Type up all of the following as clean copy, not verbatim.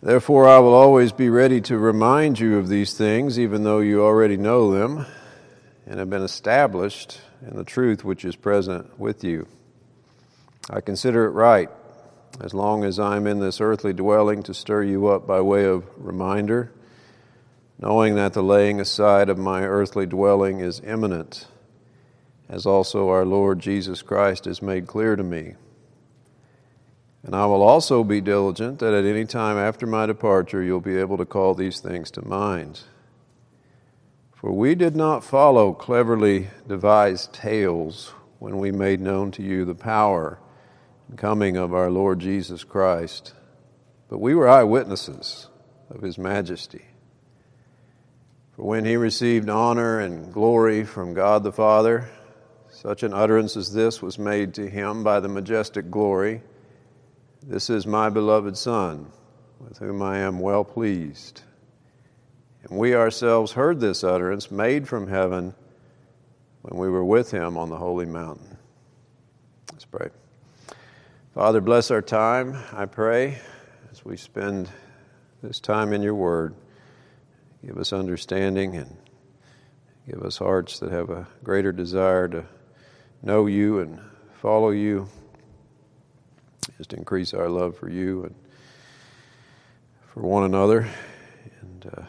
Therefore, I will always be ready to remind you of these things, even though you already know them and have been established in the truth which is present with you. I consider it right, as long as I am in this earthly dwelling, to stir you up by way of reminder, knowing that the laying aside of my earthly dwelling is imminent, as also our Lord Jesus Christ has made clear to me. And I will also be diligent that at any time after my departure you'll be able to call these things to mind. For we did not follow cleverly devised tales when we made known to you the power and coming of our Lord Jesus Christ, but we were eyewitnesses of His majesty. For when He received honor and glory from God the Father, such an utterance as this was made to Him by the majestic glory, "This is my beloved Son, with whom I am well pleased." And we ourselves heard this utterance made from heaven when we were with Him on the holy mountain. Let's pray. Father, bless our time, I pray, as we spend this time in your word. Give us understanding and give us hearts that have a greater desire to know you and follow you. Just increase our love for you and for one another, and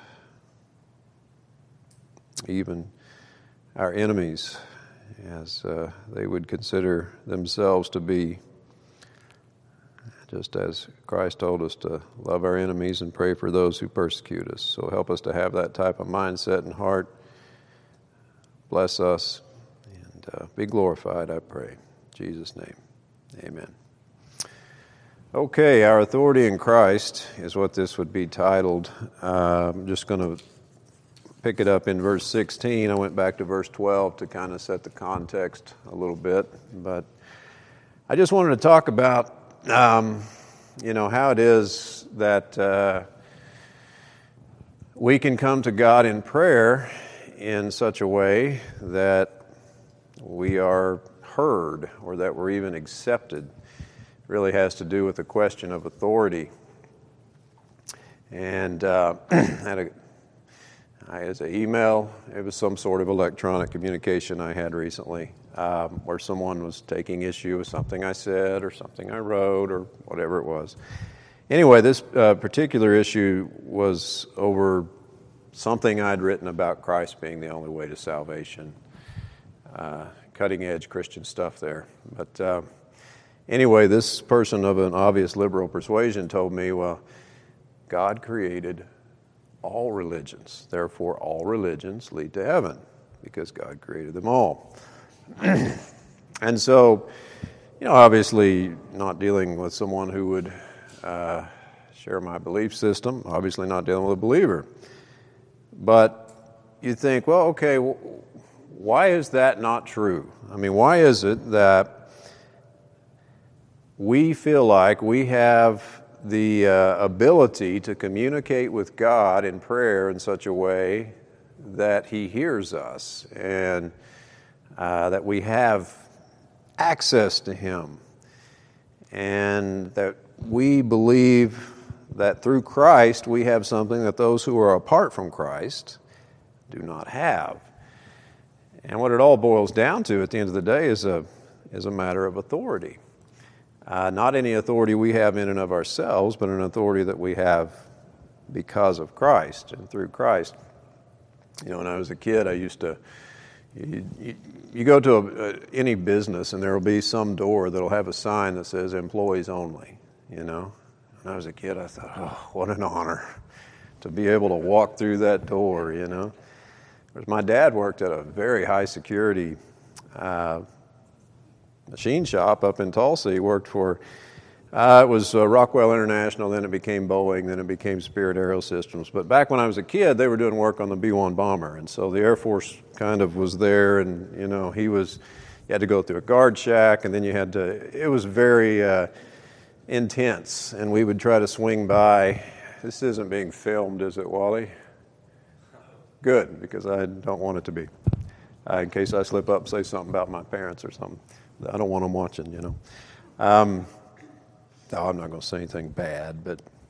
even our enemies, as they would consider themselves to be, just as Christ told us to love our enemies and pray for those who persecute us. So help us to have that type of mindset and heart. Bless us and be glorified, I pray. In Jesus' name, amen. Okay, our authority in Christ is what this would be titled. I'm just going to pick it up in verse 16. I went back to verse 12 to kind of set the context a little bit. But I just wanted to talk about, how it is that we can come to God in prayer in such a way that we are heard or that we're even accepted. Really has to do with the question of authority. And as an email, it was some sort of electronic communication I had recently, where someone was taking issue with something I said or something I wrote or whatever it was. Anyway, this particular issue was over something I'd written about Christ being the only way to salvation. Cutting-edge Christian stuff there. But anyway, this person of an obvious liberal persuasion told me, well, God created all religions. Therefore, all religions lead to heaven because God created them all. And so, obviously not dealing with someone who would share my belief system, obviously not dealing with a believer. But you think, well, okay, why is that not true? I mean, why is it that we feel like we have the ability to communicate with God in prayer in such a way that He hears us and that we have access to Him, and that we believe that through Christ we have something that those who are apart from Christ do not have? And what it all boils down to at the end of the day is a matter of authority. Not any authority we have in and of ourselves, but an authority that we have because of Christ and through Christ. When I was a kid, I used to, you go to any business and there will be some door that will have a sign that says employees only, When I was a kid, I thought, oh, what an honor to be able to walk through that door, Whereas my dad worked at a very high security machine shop up in Tulsa. He worked for, it was Rockwell International, then it became Boeing, then it became Spirit Aerosystems. But back when I was a kid, they were doing work on the B-1 bomber. And so the Air Force kind of was there, and, you had to go through a guard shack, and then it was very intense. And we would try to swing by. This isn't being filmed, is it, Wally? Good, because I don't want it to be. In case I slip up and say something about my parents or something. I don't want them watching, No, I'm not going to say anything bad, but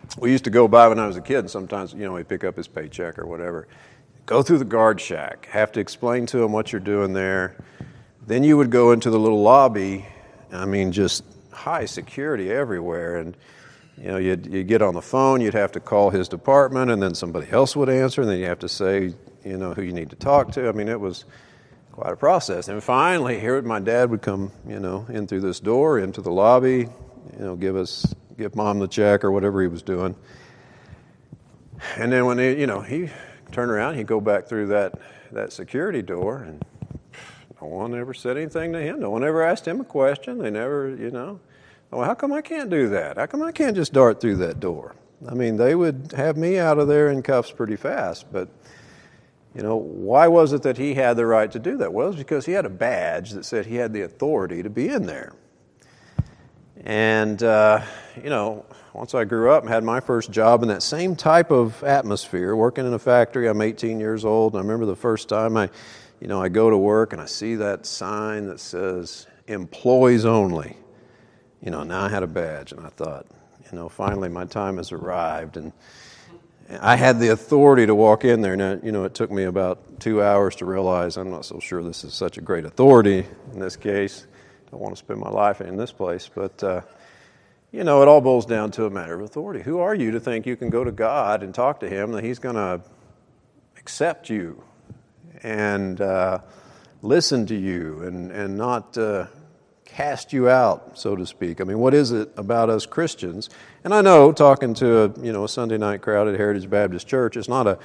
we used to go by when I was a kid, and sometimes, we'd pick up his paycheck or whatever. Go through the guard shack, have to explain to him what you're doing there. Then you would go into the little lobby. Just high security everywhere. And, you'd get on the phone, you'd have to call his department, and then somebody else would answer, and then you have to say, who you need to talk to. It was quite a process. And finally, here my dad would come, in through this door, into the lobby, give Mom the check or whatever he was doing. And then when he turned around, he'd go back through that security door, and no one ever said anything to him. No one ever asked him a question. They never, well, how come I can't do that? How come I can't just dart through that door? They would have me out of there in cuffs pretty fast, but why was it that he had the right to do that? Well, it was because he had a badge that said he had the authority to be in there. And, once I grew up and had my first job in that same type of atmosphere, working in a factory, I'm 18 years old, and I remember the first time I go to work and I see that sign that says, employees only. Now I had a badge, and I thought, finally my time has arrived, and I had the authority to walk in there. Now, it took me about 2 hours to realize I'm not so sure this is such a great authority in this case. I don't want to spend my life in this place, but, it all boils down to a matter of authority. Who are you to think you can go to God and talk to Him, that He's going to accept you and listen to you and not cast you out, so to speak? What is it about us Christians? And I know, talking to a Sunday night crowd at Heritage Baptist Church, it's not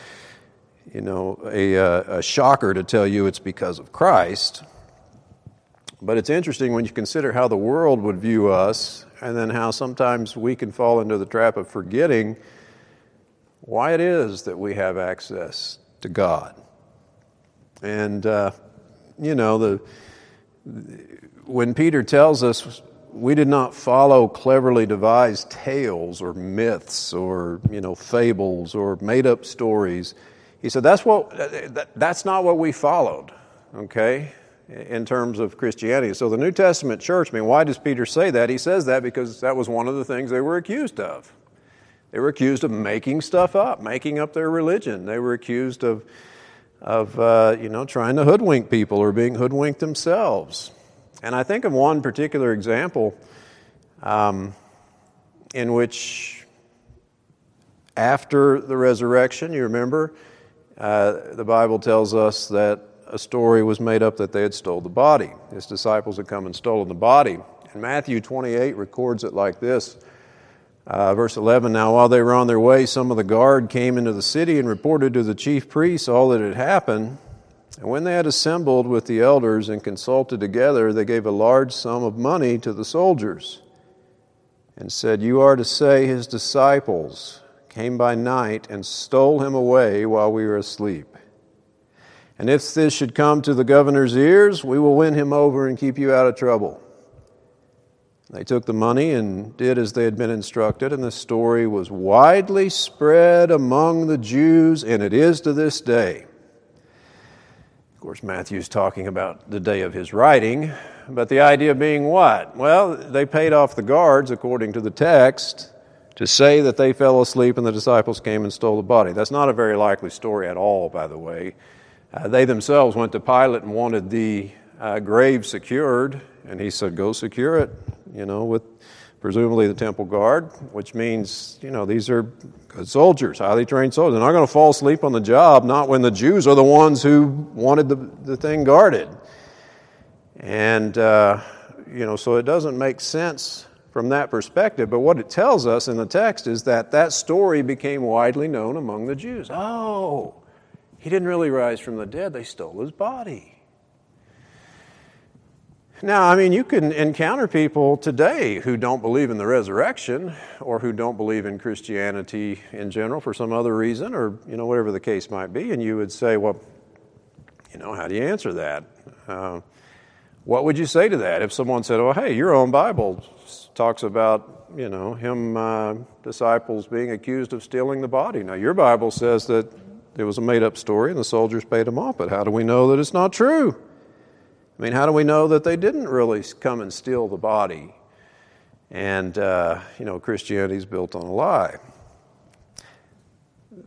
a shocker to tell you it's because of Christ. But it's interesting when you consider how the world would view us, and then how sometimes we can fall into the trap of forgetting why it is that we have access to God. And, when Peter tells us we did not follow cleverly devised tales or myths or, fables or made-up stories, he said that's not what we followed, okay, in terms of Christianity. So the New Testament church, why does Peter say that? He says that because that was one of the things they were accused of. They were accused of making stuff up, making up their religion. They were accused of trying to hoodwink people or being hoodwinked themselves. And I think of one particular example in which after the resurrection, you remember, the Bible tells us that a story was made up that they had stole the body. His disciples had come and stolen the body. And Matthew 28 records it like this. Verse 11, now while they were on their way, some of the guard came into the city and reported to the chief priests all that had happened. And when they had assembled with the elders and consulted together, they gave a large sum of money to the soldiers and said, you are to say his disciples came by night and stole him away while we were asleep. And if this should come to the governor's ears, we will win him over and keep you out of trouble. They took the money and did as they had been instructed, and the story was widely spread among the Jews, and it is to this day. Of course, Matthew's talking about the day of his writing, but the idea being what? Well, they paid off the guards, according to the text, to say that they fell asleep and the disciples came and stole the body. That's not a very likely story at all, by the way. They themselves went to Pilate and wanted the grave secured, and he said, go secure it, with presumably the temple guard, which means, these are good soldiers, highly trained soldiers. They're not going to fall asleep on the job, not when the Jews are the ones who wanted the thing guarded. And, so it doesn't make sense from that perspective. But what it tells us in the text is that story became widely known among the Jews. Oh, he didn't really rise from the dead. They stole his body. Now, you can encounter people today who don't believe in the resurrection or who don't believe in Christianity in general for some other reason or, whatever the case might be. And you would say, well, how do you answer that? What would you say to that if someone said, oh, hey, your own Bible talks about, disciples being accused of stealing the body. Now, your Bible says that it was a made-up story and the soldiers paid them off, but how do we know that it's not true? How do we know that they didn't really come and steal the body? And, Christianity is built on a lie.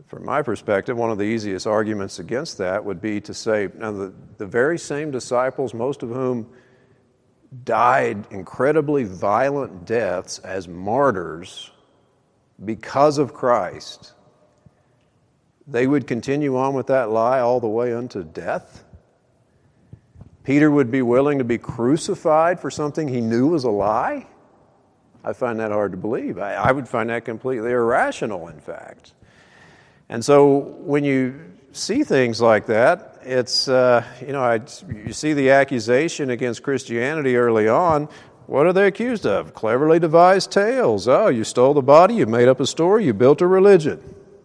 From my perspective, one of the easiest arguments against that would be to say, now the very same disciples, most of whom died incredibly violent deaths as martyrs because of Christ, they would continue on with that lie all the way unto death? Peter would be willing to be crucified for something he knew was a lie? I find that hard to believe. I would find that completely irrational, in fact. And so when you see things like that, it's, you see the accusation against Christianity early on. What are they accused of? Cleverly devised tales. Oh, you stole the body, you made up a story, you built a religion.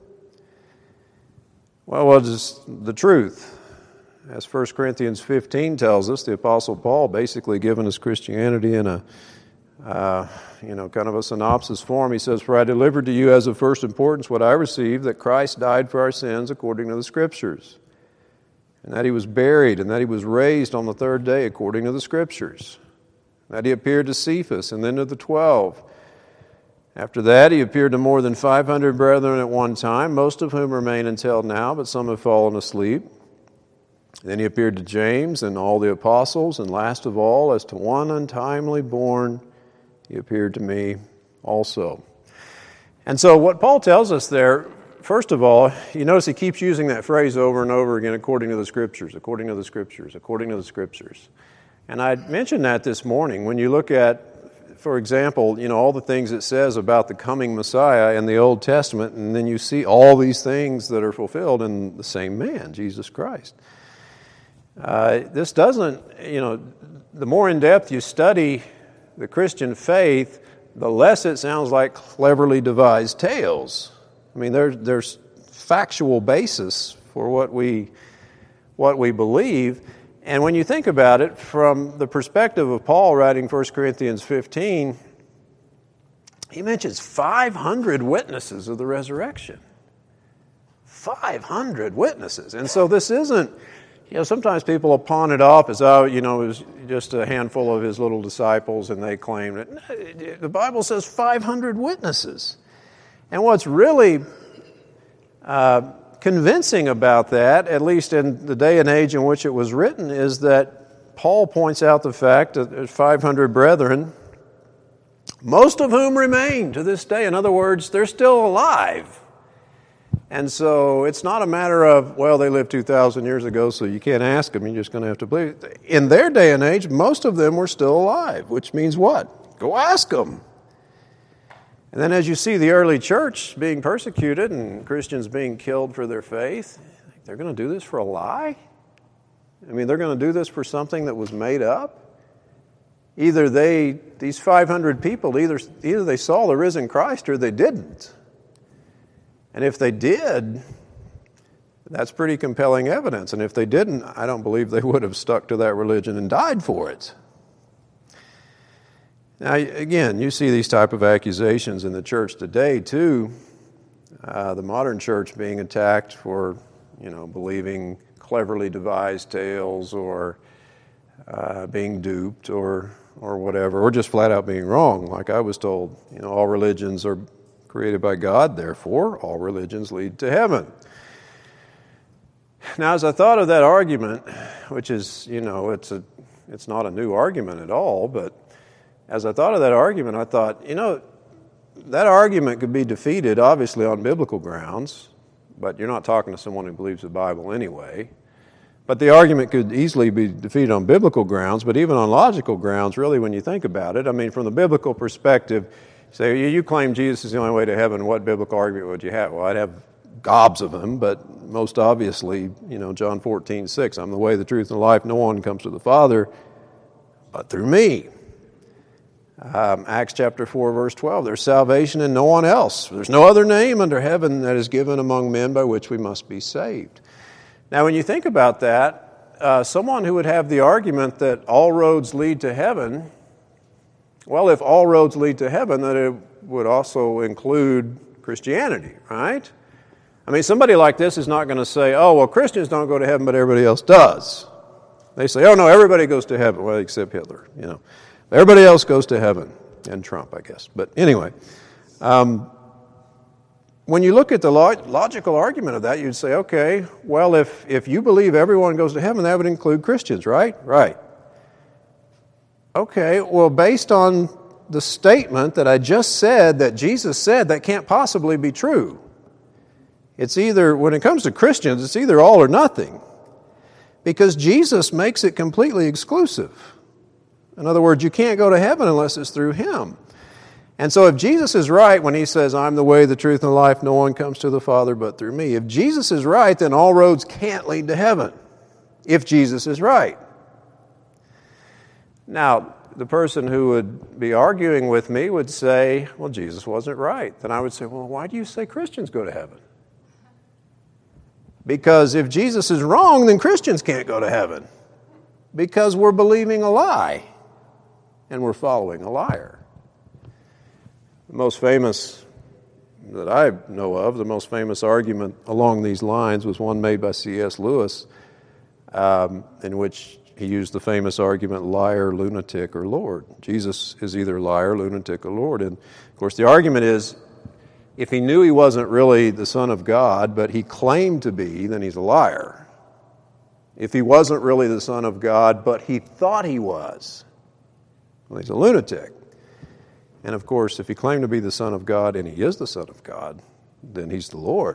Well, what is the truth? As 1 Corinthians 15 tells us, the Apostle Paul basically given us Christianity in a kind of a synopsis form. He says, "For I delivered to you as of first importance what I received, that Christ died for our sins according to the Scriptures, and that He was buried, and that He was raised on the third day according to the Scriptures, that He appeared to Cephas, and then to the 12. After that, He appeared to more than 500 brethren at one time, most of whom remain until now, but some have fallen asleep. Then He appeared to James and all the apostles, and last of all, as to one untimely born, He appeared to me also." And so what Paul tells us there, first of all, you notice he keeps using that phrase over and over again, according to the Scriptures, according to the Scriptures, according to the Scriptures. And I mentioned that this morning. When you look at, for example, all the things it says about the coming Messiah in the Old Testament, and then you see all these things that are fulfilled in the same man, Jesus Christ. This doesn't, the more in depth you study the Christian faith, the less it sounds like cleverly devised tales. I mean, there's factual basis for what we believe. And when you think about it from the perspective of Paul writing 1 Corinthians 15, he mentions 500 witnesses of the resurrection. 500 witnesses. And so this isn't, sometimes people will pawn it off as, it was just a handful of his little disciples and they claimed it. The Bible says 500 witnesses. And what's really convincing about that, at least in the day and age in which it was written, is that Paul points out the fact that there's 500 brethren, most of whom remain to this day. In other words, they're still alive. And so it's not a matter of, they lived 2,000 years ago, so you can't ask them, you're just going to have to believe. In their day and age, most of them were still alive, which means what? Go ask them. And then as you see the early church being persecuted and Christians being killed for their faith, they're going to do this for a lie? I mean, they're going to do this for something that was made up? Either these 500 people, either they saw the risen Christ or they didn't. And if they did, that's pretty compelling evidence. And if they didn't, I don't believe they would have stuck to that religion and died for it. Now, again, you see these type of accusations in the church today, too. The modern church being attacked for, believing cleverly devised tales or being duped or whatever, or just flat out being wrong. Like I was told, all religions are created by God, therefore all religions lead to heaven. Now, as I thought of that argument, which is, it's not a new argument at all, but as I thought of that argument, I thought, that argument could be defeated, obviously, on biblical grounds, but you're not talking to someone who believes the Bible anyway. But the argument could easily be defeated on biblical grounds, but even on logical grounds, really, when you think about it, I mean, from the biblical perspective, say, you claim Jesus is the only way to heaven, what biblical argument would you have? Well, I'd have gobs of them, but most obviously, John 14:6, I'm the way, the truth, and the life. No one comes to the Father but through me. Acts chapter 4, verse 12, there's salvation in no one else. There's no other name under heaven that is given among men by which we must be saved. Now, when you think about that, someone who would have the argument that all roads lead to heaven, well, if all roads lead to heaven, then it would also include Christianity, right? I mean, somebody like this is not going to say, Christians don't go to heaven, but everybody else does. They say, no, everybody goes to heaven, well, except Hitler, Everybody else goes to heaven, and Trump, I guess. But anyway, when when you look at the logical argument of that, you'd say, okay, well, if you believe everyone goes to heaven, that would include Christians, right? Right. Okay, well, based on the statement that I just said, that Jesus said, that can't possibly be true. It's either, when it comes to Christians, it's either all or nothing. Because Jesus makes it completely exclusive. In other words, you can't go to heaven unless it's through Him. And so if Jesus is right when He says, I'm the way, the truth, and the life, no one comes to the Father but through me. If Jesus is right, then all roads can't lead to heaven. If Jesus is right. Now, the person who would be arguing with me would say, well, Jesus wasn't right. Then I would say, well, why do you say Christians go to heaven? Because if Jesus is wrong, then Christians can't go to heaven. Because we're believing a lie and we're following a liar. The most famous that I know of, the most famous argument along these lines was one made by C.S. Lewis, in which he used the famous argument, liar, lunatic, or Lord. Jesus is either liar, lunatic, or Lord. And, of course, the argument is, if he knew he wasn't really the Son of God, but he claimed to be, then he's a liar. If he wasn't really the Son of God, but he thought he was, well, he's a lunatic. And, of course, if he claimed to be the Son of God, and he is the Son of God, then he's the Lord.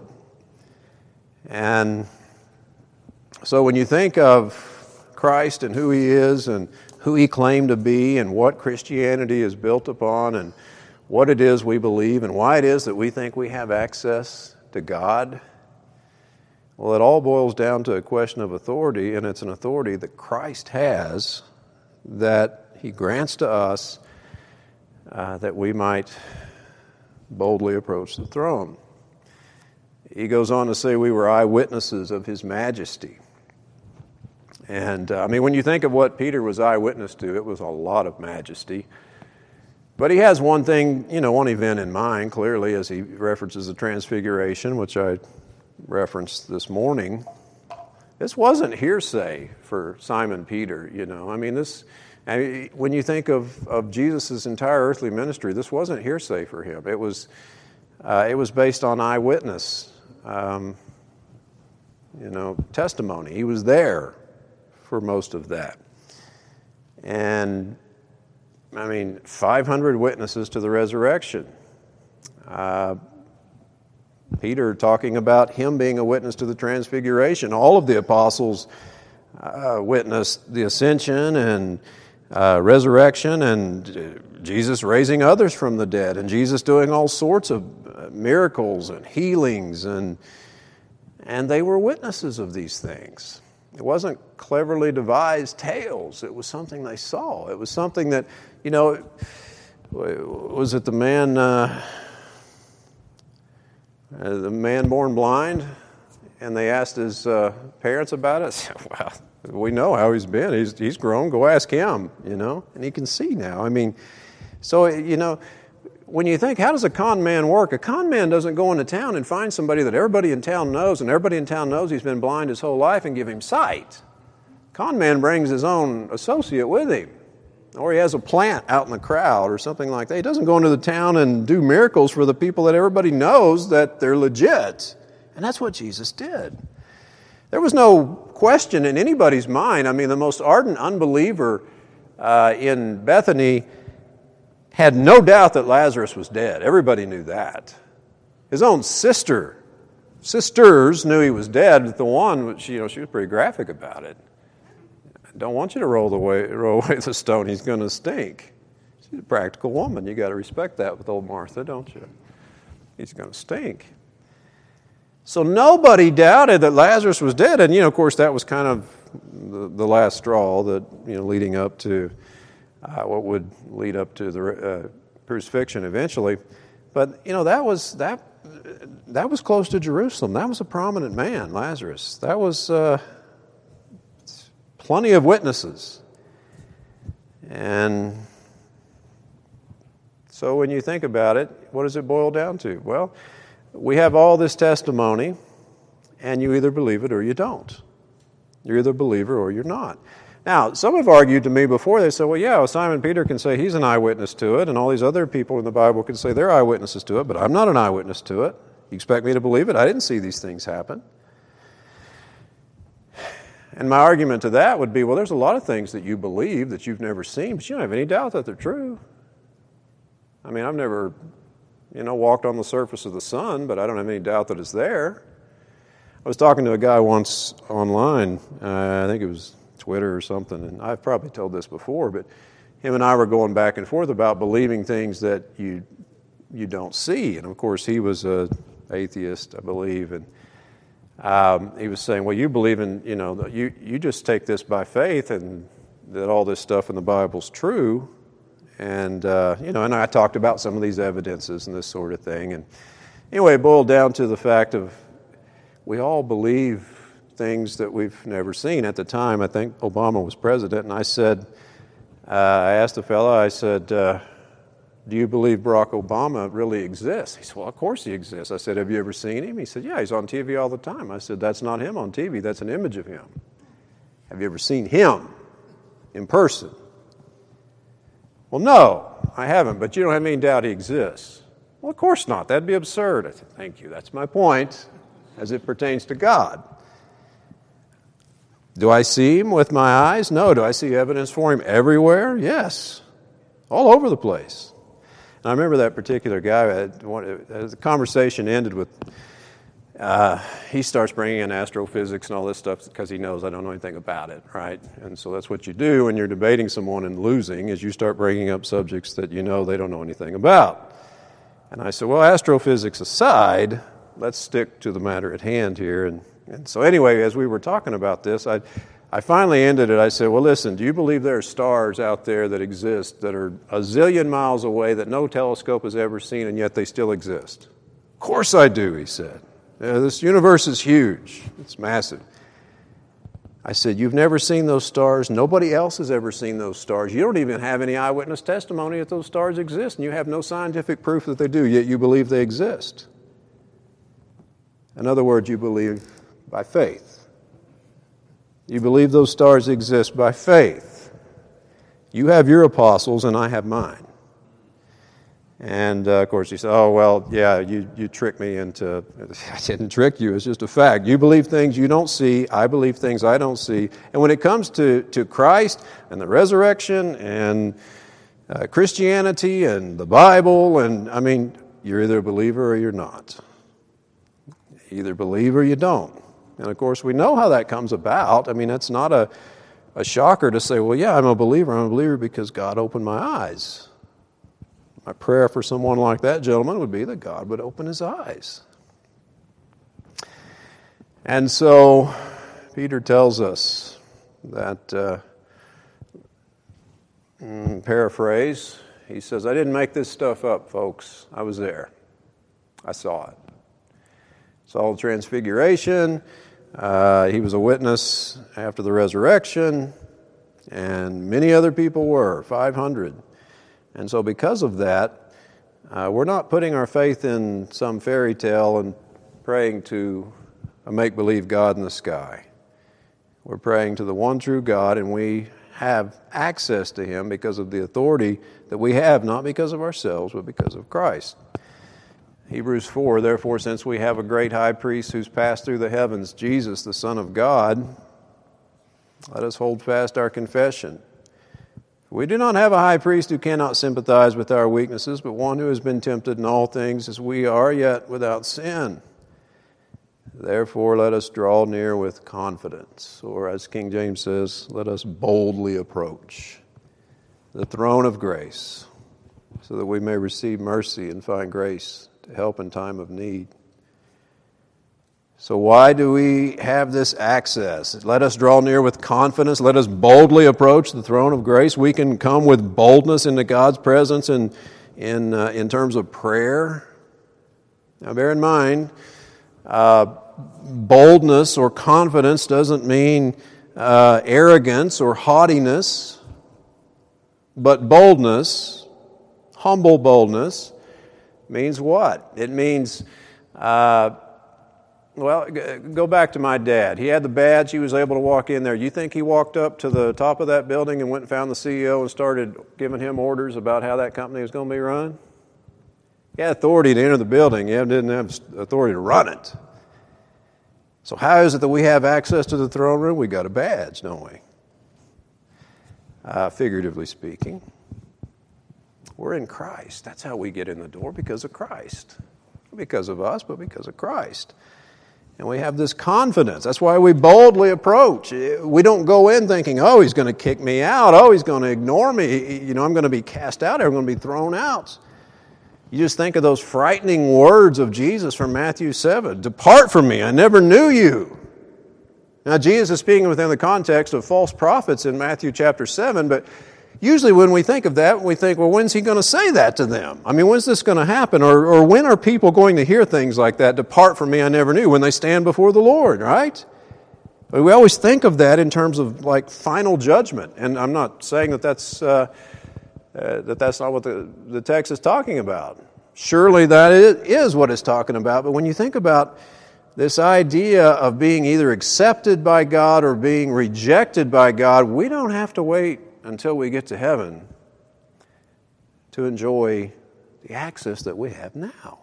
And so when you think of Christ and who He is and who He claimed to be and what Christianity is built upon and what it is we believe and why it is that we think we have access to God, well, it all boils down to a question of authority, and it's an authority that Christ has that He grants to us that we might boldly approach the throne. He goes on to say we were eyewitnesses of His majesty. And, when you think of what Peter was eyewitness to, it was a lot of majesty. But he has one thing, one event in mind, clearly, as he references the Transfiguration, which I referenced this morning. This wasn't hearsay for Simon Peter, when you think of Jesus' entire earthly ministry, this wasn't hearsay for him. It was based on eyewitness, testimony. He was there for most of that. And, 500 witnesses to the resurrection. Peter talking about him being a witness to the Transfiguration. All of the apostles witnessed the ascension and resurrection and Jesus raising others from the dead and Jesus doing all sorts of miracles and healings and they were witnesses of these things. It wasn't cleverly devised tales. It was something they saw. It was something that, was it the man born blind? And they asked his parents about it. Well, we know how he's been. He's grown. Go ask him, And he can see now. When you think, how does a con man work? A con man doesn't go into town and find somebody that everybody in town knows, and everybody in town knows he's been blind his whole life and give him sight. Con man brings his own associate with him. Or he has a plant out in the crowd or something like that. He doesn't go into the town and do miracles for the people that everybody knows that they're legit. And that's what Jesus did. There was no question in anybody's mind. The most ardent unbeliever in Bethany had no doubt that Lazarus was dead. Everybody knew that. His own sisters knew he was dead. But the one, she was pretty graphic about it. I don't want you to roll away the stone. He's going to stink. She's a practical woman. You got to respect that with old Martha, don't you? He's going to stink. So nobody doubted that Lazarus was dead. And, of course, that was kind of the last straw that, leading up to what would lead up to the crucifixion eventually. But, that was close to Jerusalem. That was a prominent man, Lazarus. That was plenty of witnesses. And so when you think about it, what does it boil down to? Well, we have all this testimony, and you either believe it or you don't. You're either a believer or you're not. Now, some have argued to me before, they said, Simon Peter can say he's an eyewitness to it, and all these other people in the Bible can say they're eyewitnesses to it, but I'm not an eyewitness to it. You expect me to believe it? I didn't see these things happen. And my argument to that would be, well, there's a lot of things that you believe that you've never seen, but you don't have any doubt that they're true. I mean, I've never, walked on the surface of the sun, but I don't have any doubt that it's there. I was talking to a guy once online, I think it was Twitter or something, and I've probably told this before, but him and I were going back and forth about believing things that you don't see. And of course, he was an atheist, I believe, and he was saying, well, you believe in, you just take this by faith and that all this stuff in the Bible's true. And, and I talked about some of these evidences and this sort of thing. And anyway, it boiled down to the fact of we all believe things that we've never seen. At the time, I think Obama was president, and I said, I asked the fellow, I said, do you believe Barack Obama really exists? He said, well, of course he exists. I said, have you ever seen him? He said, yeah, he's on TV all the time. I said, that's not him on TV, that's an image of him. Have you ever seen him in person? Well, no, I haven't, but you don't have any doubt he exists. Well, of course not. That'd be absurd. I said, thank you. That's my point as it pertains to God. Do I see him with my eyes? No. Do I see evidence for him everywhere? Yes. All over the place. And I remember that particular guy, the conversation ended with, he starts bringing in astrophysics and all this stuff because he knows I don't know anything about it, right? And so that's what you do when you're debating someone and losing, is you start bringing up subjects that you know they don't know anything about. And I said, well, astrophysics aside, let's stick to the matter at hand here. And so anyway, as we were talking about this, I finally ended it. I said, well, listen, do you believe there are stars out there that exist that are a zillion miles away that no telescope has ever seen, and yet they still exist? Of course I do, he said. This universe is huge. It's massive. I said, you've never seen those stars. Nobody else has ever seen those stars. You don't even have any eyewitness testimony that those stars exist, and you have no scientific proof that they do, yet you believe they exist. In other words, you believe by faith. You believe those stars exist by faith. You have your apostles, and I have mine. And, of course, he said, oh, well, yeah, you tricked me into... I didn't trick you. It's just a fact. You believe things you don't see. I believe things I don't see. And when it comes to Christ and the resurrection and Christianity and the Bible, and, I mean, you're either a believer or you're not. You either believe or you don't. And, of course, we know how that comes about. I mean, that's not a shocker to say, well, yeah, I'm a believer because God opened my eyes. My prayer for someone like that gentleman would be that God would open his eyes. And so Peter tells us that, paraphrase, he says, I didn't make this stuff up, folks. I was there. I saw it. Saw the transfiguration. He was a witness after the resurrection, and many other people were, 500. And so because of that, we're not putting our faith in some fairy tale and praying to a make-believe God in the sky. We're praying to the one true God, and we have access to Him because of the authority that we have, not because of ourselves, but because of Christ. Hebrews 4, therefore, since we have a great high priest who's passed through the heavens, Jesus, the Son of God, let us hold fast our confession. We do not have a high priest who cannot sympathize with our weaknesses, but one who has been tempted in all things as we are, yet without sin. Therefore, let us draw near with confidence, or as King James says, let us boldly approach the throne of grace, so that we may receive mercy and find grace to help in time of need. So why do we have this access? Let us draw near with confidence. Let us boldly approach the throne of grace. We can come with boldness into God's presence in terms of prayer. Now bear in mind, boldness or confidence doesn't mean arrogance or haughtiness, but boldness, humble boldness, means what? It means... Well, go back to my dad. He had the badge. He was able to walk in there. You think he walked up to the top of that building and went and found the CEO and started giving him orders about how that company was going to be run? He had authority to enter the building. He didn't have authority to run it. So how is it that we have access to the throne room? We got a badge, don't we? Figuratively speaking. We're in Christ. That's how we get in the door, because of Christ. Not because of us, but because of Christ. And we have this confidence. That's why we boldly approach. We don't go in thinking, oh, he's going to kick me out. Oh, he's going to ignore me. You know, I'm going to be cast out. I'm going to be thrown out. You just think of those frightening words of Jesus from Matthew 7. Depart from me, I never knew you. Now, Jesus is speaking within the context of false prophets in Matthew chapter 7, but usually when we think of that, we think, well, when's he going to say that to them? I mean, when's this going to happen? Or when are people going to hear things like that, depart from me, I never knew, when they stand before the Lord, right? But we always think of that in terms of like final judgment. And I'm not saying that that's not what the text is talking about. Surely that is what it's talking about. But when you think about this idea of being either accepted by God or being rejected by God, we don't have to wait until we get to heaven to enjoy the access that we have now.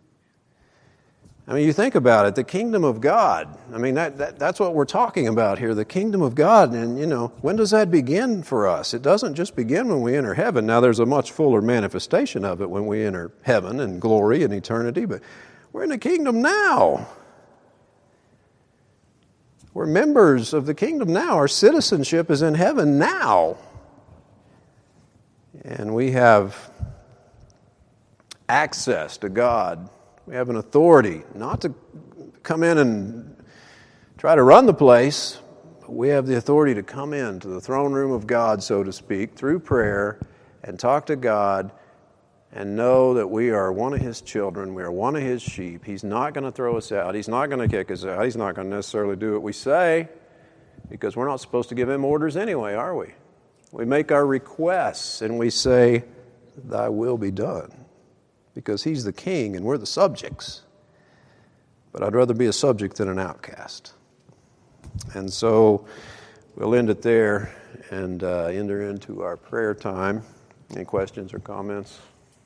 I mean, you think about it, the kingdom of God. I mean, that's what we're talking about here, the kingdom of God. And, you know, when does that begin for us? It doesn't just begin when we enter heaven. Now, there's a much fuller manifestation of it when we enter heaven and glory and eternity, but we're in the kingdom now. We're members of the kingdom now. Our citizenship is in heaven now. And we have access to God. We have an authority not to come in and try to run the place, but we have the authority to come into the throne room of God, so to speak, through prayer and talk to God and know that we are one of His children. We are one of His sheep. He's not going to throw us out. He's not going to kick us out. He's not going to necessarily do what we say, because we're not supposed to give Him orders anyway, are we? We make our requests and we say, Thy will be done. Because He's the king and we're the subjects. But I'd rather be a subject than an outcast. And so we'll end it there and enter into our prayer time. Any questions or comments?